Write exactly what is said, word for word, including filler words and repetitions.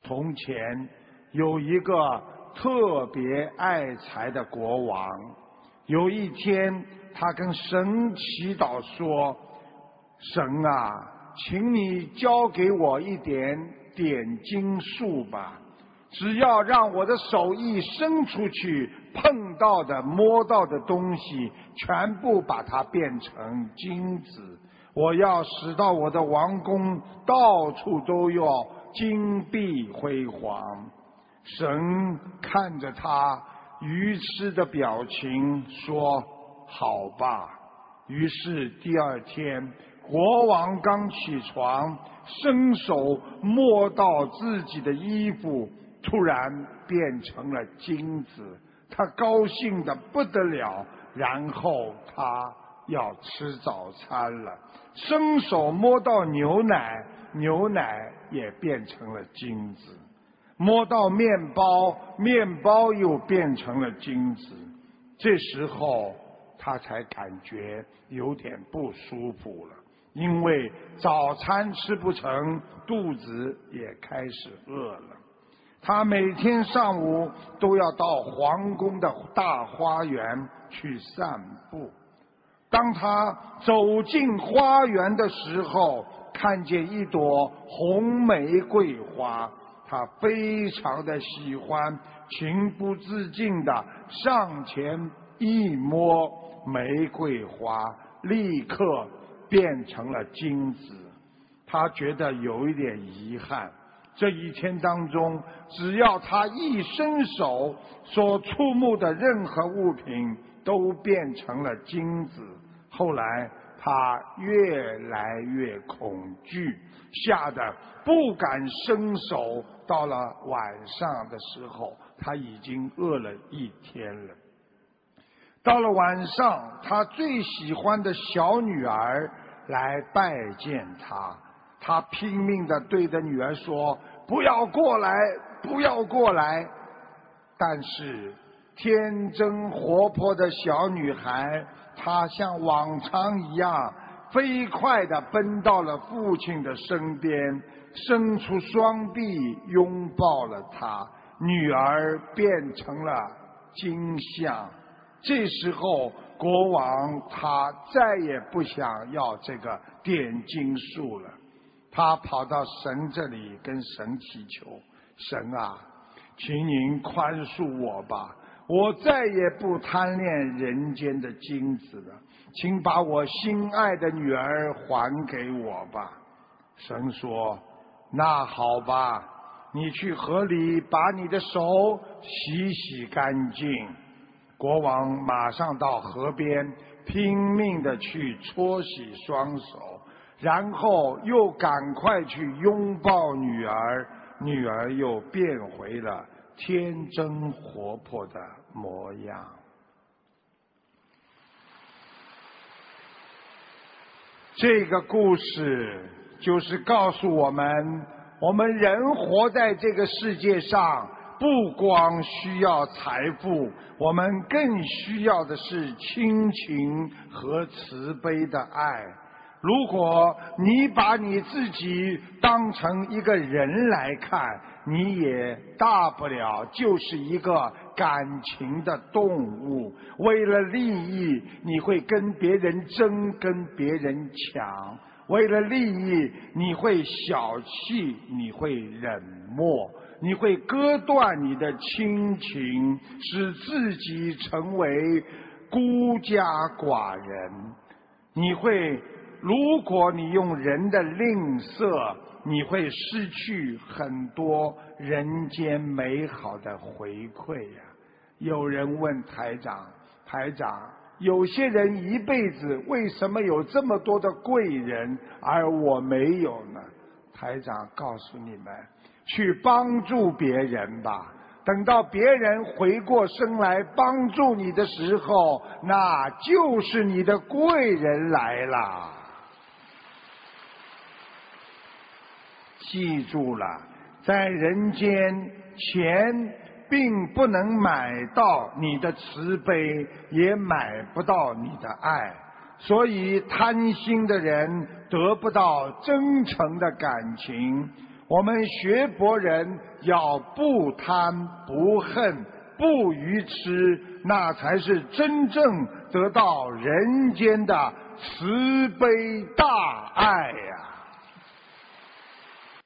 从前有一个特别爱财的国王，有一天他跟神祈祷说：神啊，请你交给我一点点金术吧，只要让我的手一伸出去，碰到的摸到的东西全部把它变成金子，我要使到我的王宫到处都要金碧辉煌。神看着他愚痴的表情说：好吧。于是第二天，国王刚起床，伸手摸到自己的衣服，突然变成了金子，他高兴得不得了。然后他要吃早餐了，伸手摸到牛奶，牛奶也变成了金子，摸到面包，面包又变成了金子。这时候他才感觉有点不舒服了，因为早餐吃不成，肚子也开始饿了。他每天上午都要到皇宫的大花园去散步。当他走进花园的时候，看见一朵红玫瑰花，他非常的喜欢，情不自禁的上前一摸，玫瑰花立刻变成了金子。他觉得有一点遗憾，这一天当中，只要他一伸手，所触摸的任何物品都变成了金子。后来他越来越恐惧，吓得不敢伸手。到了晚上的时候，他已经饿了一天了。到了晚上，他最喜欢的小女儿来拜见他，他拼命地对着女儿说：不要过来，不要过来。但是天真活泼的小女孩，她像往常一样飞快地奔到了父亲的身边，伸出双臂拥抱了他，女儿变成了金像。这时候国王他再也不想要这个点金术了，他跑到神这里跟神祈求：神啊，请您宽恕我吧，我再也不贪恋人间的金子了，请把我心爱的女儿还给我吧。神说：那好吧，你去河里把你的手洗洗干净。国王马上到河边拼命地去搓洗双手，然后又赶快去拥抱女儿，女儿又变回了天真活泼的模样。这个故事就是告诉我们，我们人活在这个世界上，不光需要财富，我们更需要的是亲情和慈悲的爱。如果你把你自己当成一个人来看，你也大不了就是一个感情的动物，为了利益你会跟别人争，跟别人抢，为了利益你会小气，你会冷漠，你会割断你的亲情，使自己成为孤家寡人。你会，如果你用人的吝啬，你会失去很多人间美好的回馈呀。有人问台长，台长，有些人一辈子为什么有这么多的贵人，而我没有呢？台长告诉你们，去帮助别人吧，等到别人回过身来帮助你的时候，那就是你的贵人来了。记住了，在人间，钱并不能买到你的慈悲，也买不到你的爱，所以贪心的人得不到真诚的感情。 我们学佛人要不贪不恨不愚痴，那才是真正得到人间的慈悲大爱呀、啊！